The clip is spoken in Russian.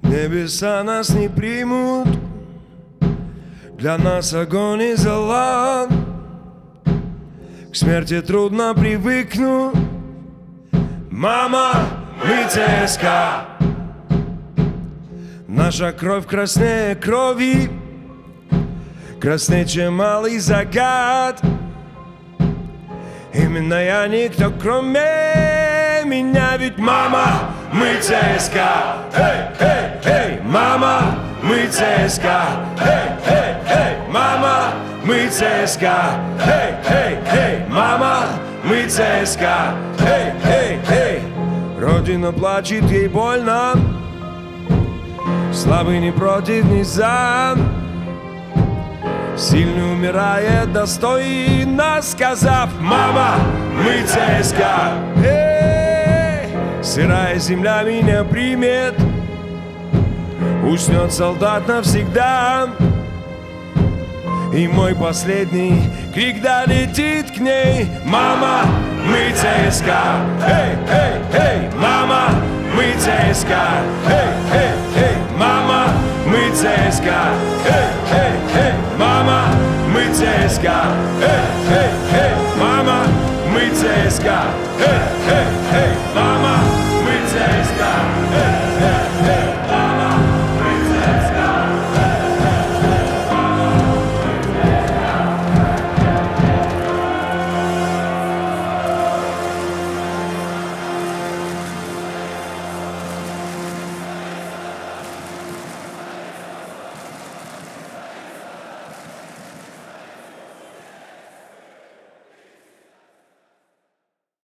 Небеса нас не примут, для нас огонь и зола. К смерти трудно привыкнуть. Мама, мы ЦСКА. Наша кровь краснее крови, краснее, чем малый закат. Именно я никто, кроме меня. Ведь мама, мы ЦСКА. Эй, эй, эй, мама, мы ЦСКА. Эй, эй, эй, мама, мы ЦСКА. Эй, эй, эй, мама, мы ЦСКА. Эй, эй, эй. Родина плачет, ей больно. Слабый не против, не за. Сильный умирает достойно, сказав: мама, мы ЦСКА. Сырая земля меня примет, уснет солдат навсегда. И мой последний крик долетит к ней: мама, мы ЦСКА. Эй, эй, эй, мама, мы ЦСКА. Эй, эй, эй, мама, мы ЦСКА. Эй, эй, эй, мама, мы ЦСКА. Эй, эй, эй, мама, мы ЦСКА. Эй, эй.